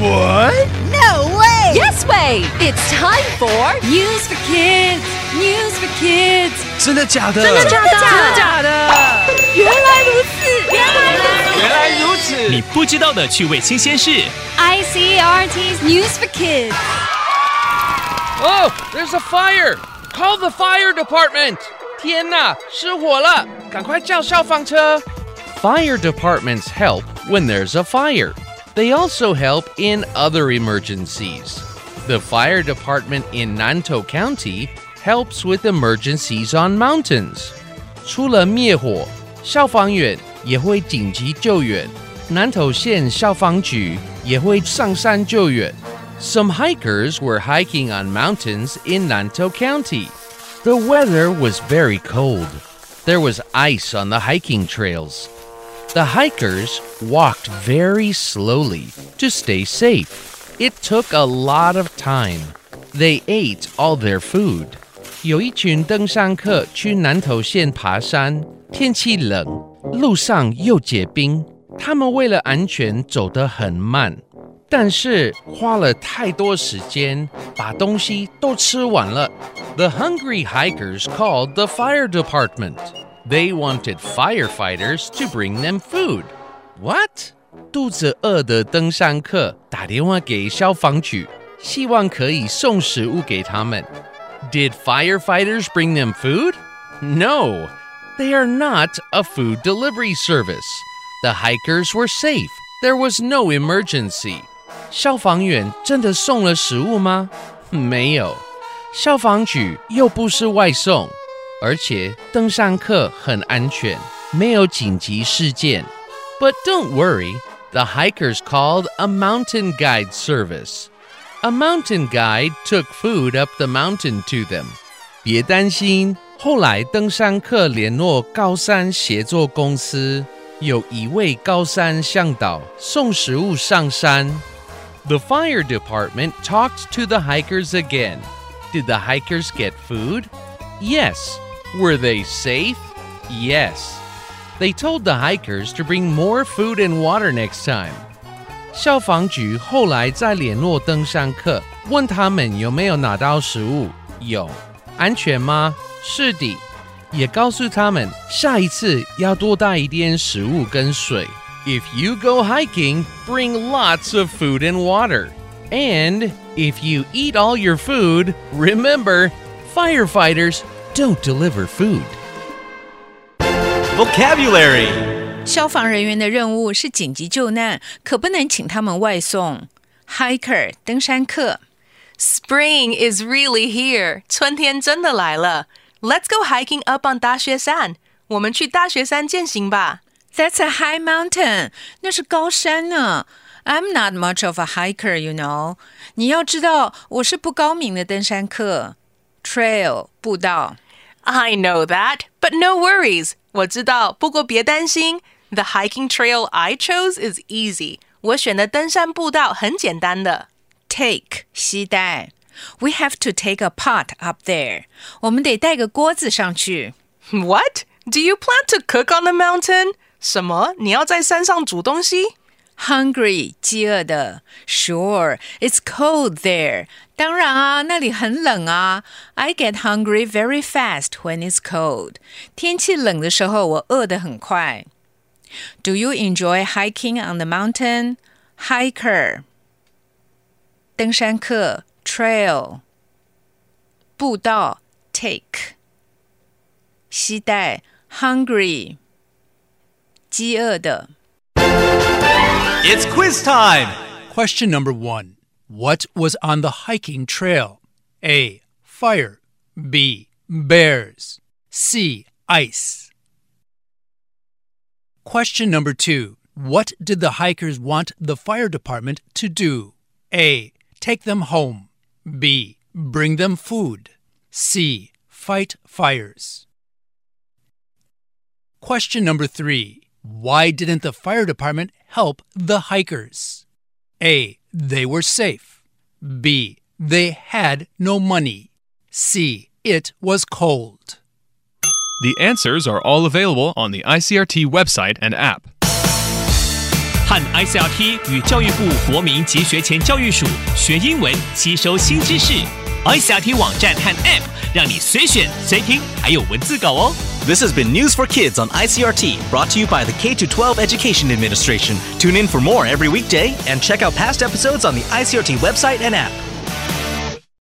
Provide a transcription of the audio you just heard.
What? No way! Yes way! It's time for News for Kids! News for Kids! 真的假的？ 真的假的？ 真的假的？ 原来如此！ 原来如此！ 你不知道的趣味新鲜事。 ICRT's News for Kids! Oh, there's a fire! Call the fire department! 天哪，失火了！赶快叫消防车！ Fire departments help when there's a fire. They also help in other emergencies. The fire department in Nantou County helps with emergencies on mountains. 除了灭火，消防员也会紧急救援。南投县消防局也会上山救援。Some hikers were hiking on mountains in Nantou County. The weather was very cold. There was ice on the hiking trails. The hikers walked very slowly to stay safe. It took a lot of time. They ate all their food. 有一群登山客去南投县爬山，天气冷，路上又结冰，他们为了安全走得很慢。但是花了太多时间，把东西都吃完了。The hungry hikers called the fire department. They wanted firefighters to bring them food. What? 肚子饿的登山客打电话给消防局，希望可以送食物给他们。Did firefighters bring them food? No, they are not a food delivery service. The hikers were safe. There was no emergency. 消防员真的送了食物吗？没有，消防局又不是外送，而且登山客很安全，没有紧急事件。But don't worry, the hikers called a mountain guide service. A mountain guide took food up the mountain to them. 别担心，后来登山客联络高山协作公司，有一位高山向导送食物上山。The fire department talked to the hikers again. Did the hikers get food? Yes. Were they safe? Yes. They told the hikers to bring more food and water next time. 消防局后来再联络登山客，问他们有没有拿到食物。有。安全吗？是的。也告诉他们下一次要多带一点食物跟水。If you go hiking, bring lots of food and water. And if you eat all your food, remember, firefighters don't deliver food. Vocabulary. 消防人员的任务是紧急救难，可不能请他们外送。Hiker 登山客。 Spring is really here. 春天真的来了。Let's go hiking up on 大雪山。我们去大雪山健行吧。 That's a high mountain. 那是高山呢。I'm not much of a hiker, you know. 你要知道，我是不高明的登山客。Trail 步道。 I know that, but no worries. 我知道，不过别担心。The hiking trail I chose is easy. 我选的登山步道很简单的。 Take 携带。We have to take a pot up there. 我们得带个锅子上去。 What? Do you plan to cook on the mountain? 什么？你要在山上煮东西？ Hungry 饥饿的。Sure, it's cold there. 当然啊，那里很冷啊。I get hungry very fast when it's cold. 天气冷的时候，我饿得很快。Do you enjoy hiking on the mountain? Hiker 登山客 Trail 步道 Take 携带 Hungry 饥饿的。 It's quiz time. Question number 1. What was on the hiking trail? A. Fire. B. Bears. C. Ice. Question number 2. What did the hikers want the fire department to do? A. Take them home. B. Bring them food. C. Fight fires. Question number 3. Why didn't the fire department help the hikers? A. They were safe. B. They had no money. C. It was cold. The answers are all available on the ICRT website and app. 和 ICRT 与教育部国民及学前教育署学英文，吸收新知识。ICRT 网站和 App 让你随选随听，还有文字稿哦。 This has been News for Kids on ICRT, brought to you by the K-12 Education Administration. Tune in for more every weekday and check out past episodes on the ICRT website and app.